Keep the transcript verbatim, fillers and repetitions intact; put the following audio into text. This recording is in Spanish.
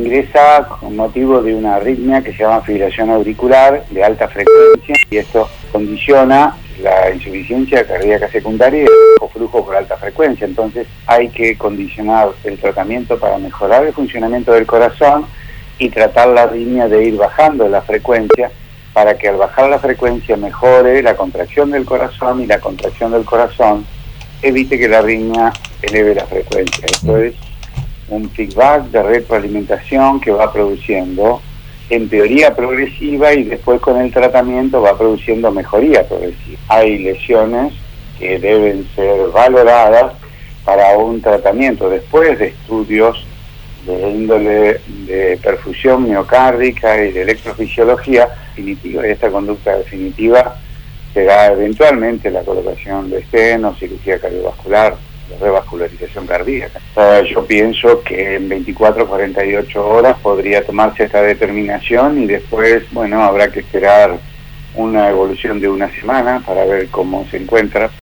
ingresa con motivo de una arritmia que se llama fibrilación auricular de alta frecuencia, y esto condiciona la insuficiencia cardíaca secundaria y el bajo flujo por alta frecuencia. Entonces hay que condicionar el tratamiento para mejorar el funcionamiento del corazón y tratar la arritmia de ir bajando la frecuencia, para que al bajar la frecuencia mejore la contracción del corazón, y la contracción del corazón evite que la arritmia eleve la frecuencia. Esto es un feedback de retroalimentación que va produciendo en teoría progresiva, y después con el tratamiento va produciendo mejoría progresiva. Hay lesiones que deben ser valoradas para un tratamiento después de estudios de índole de perfusión miocárdica y de electrofisiología definitiva, y esta conducta definitiva será eventualmente la colocación de esteno, cirugía cardiovascular, de revascularización cardíaca. Uh, yo pienso que en veinticuatro a cuarenta y ocho horas podría tomarse esta determinación, y después, bueno, habrá que esperar una evolución de una semana para ver cómo se encuentra.